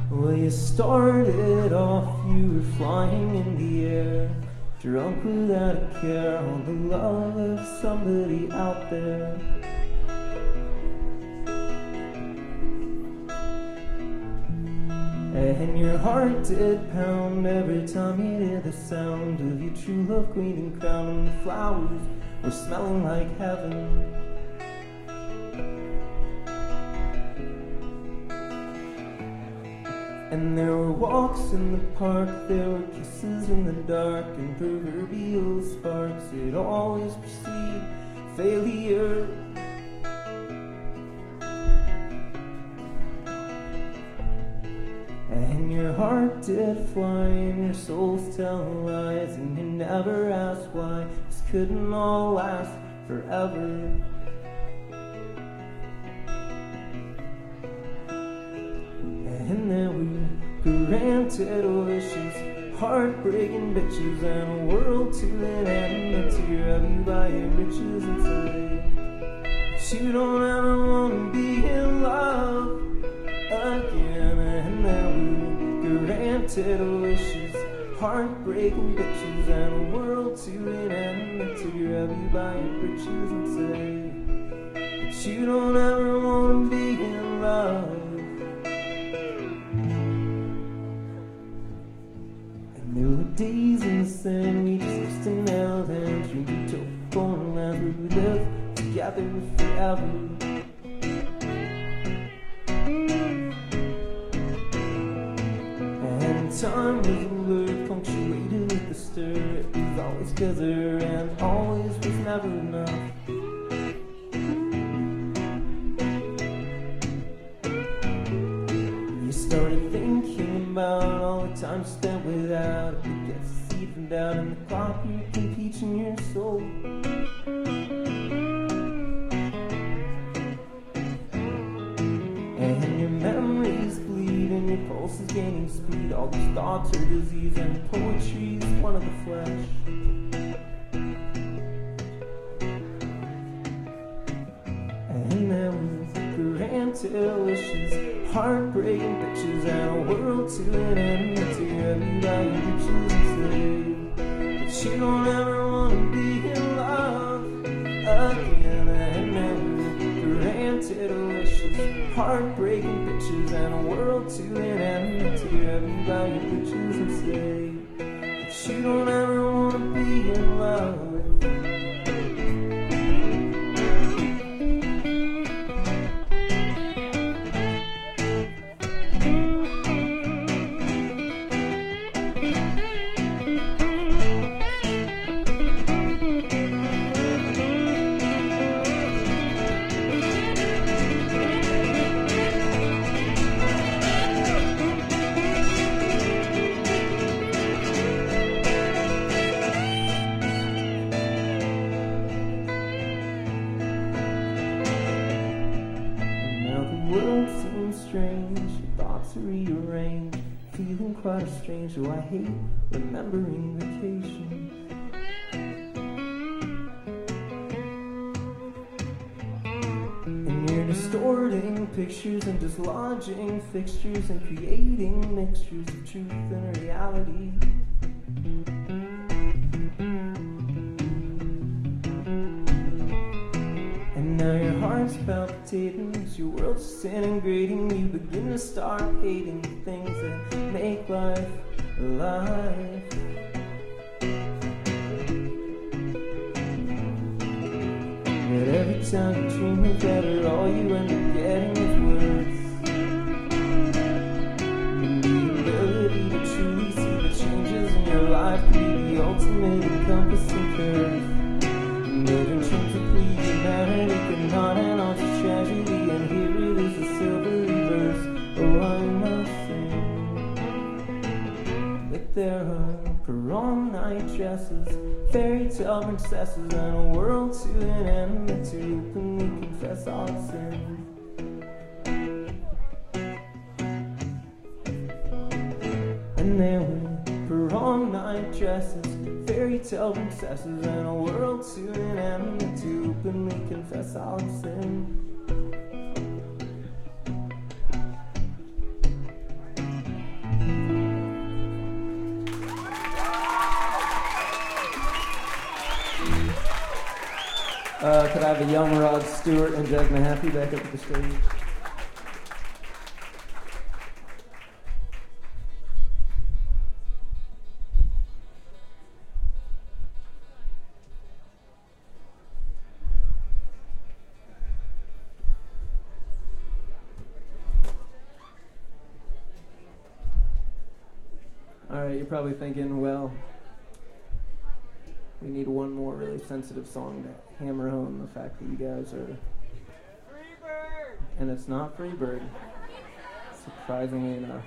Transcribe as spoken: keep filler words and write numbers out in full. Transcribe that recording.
Well, you started off, you were flying in the air, drunk without a care on the love of somebody out there. And your heart did pound every time you hear the sound of your true love queen and crown, and the flowers were smelling like heaven. And there were walks in the park, there were kisses in the dark, and proverbial sparks that always precede failure. And your heart did fly, and your soul's telling lies, and you never asked why this couldn't all last forever. And then we granted wishes, heartbreaking bitches, and a world to an end that tear you by your riches and say that you don't ever want to be in love again. And then we granted wishes, heartbreaking bitches, and a world to an end that tear you by your riches and say that you don't ever want to be in love. There were days in the sand, we just kissed and held hands, drinking telephone lines, we lived together forever. And time was a blur, punctuated with the stir. It was always together and always was never enough. You started thinking about all the time spent without it. It gets the seed from down in the clock, you can teach in your soul. And your memories bleed, and your pulse is gaining speed. All these thoughts are disease, and poetry's one of the flesh. And there was granted wishes, heartbreaking bitches, and a world to an end that tear you by your riches and say that you don't ever want to be in love again. And then granted wishes, heartbreaking bitches, and a world to an end that tear you by your riches and say that you don't ever want to be in love. The world seems strange, your thoughts are rearranged, feeling quite strange, so I hate remembering vacation. And you're distorting pictures and dislodging fixtures and creating mixtures of truth and reality. Now your heart's palpitating, as your world's disintegrating. You begin to start hating the things that make life alive. But every time you dream of better, all you end up getting is words. And the ability to truly see the changes in your life can be the ultimate encompassing curve. But intrinsically humanity cannot and all just tragedy, and here it is a silvery verse. Oh, I must sing that there are prom night dresses, fairy tale princesses, and a world to an end that to openly confess all sin. And there were prom night dresses, fairy tale princesses, and a world to an end to openly confess our sin. Uh, could I have a young Rod Stewart and Jack Mahaffey back up to the stage? Alright, you're probably thinking, well, we need one more really sensitive song to hammer home the fact that you guys are... Freebird! And it's not Freebird, surprisingly enough.